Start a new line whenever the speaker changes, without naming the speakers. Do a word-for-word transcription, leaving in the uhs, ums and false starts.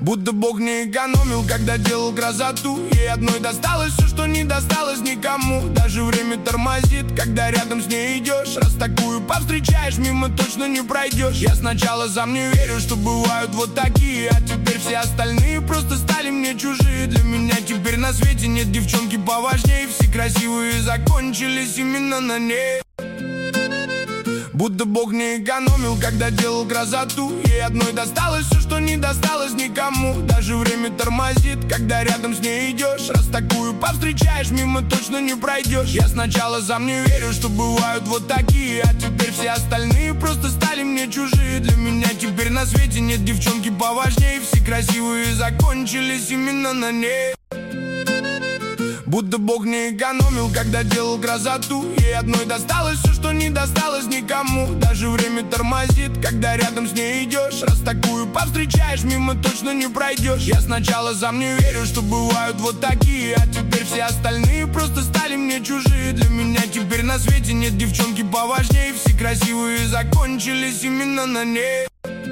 Будто Бог не экономил, когда делал красоту. Ей одной досталось все, что не досталось никому. Даже время тормозит, когда рядом с ней идешь. Раз такую повстречаешь, мимо точно не пройдешь. Я сначала сам не верю, что бывают вот такие, а теперь все остальные просто стали мне чужие. Для меня теперь на свете нет девчонки поважнее. Все красивые закончились именно на ней. Будто Бог не экономил, когда делал красоту. Ей одной досталось все, что не досталось никому. Даже время тормозит, когда рядом с ней идешь. Раз такую повстречаешь, мимо точно не пройдешь. Я сначала сам не верю, что бывают вот такие, а теперь все остальные просто стали мне чужие. Для меня теперь на свете нет девчонки поважнее. Все красивые закончились именно на ней. Будто Бог не экономил, когда делал красоту. Ей одной досталось все, что не досталось никому. Даже время тормозит, когда рядом с ней идешь. Раз такую повстречаешь, мимо точно не пройдешь. Я сначала сам не верю, что бывают вот такие, а теперь все остальные просто стали мне чужие. Для меня теперь на свете нет девчонки поважнее. Все красивые закончились именно на ней.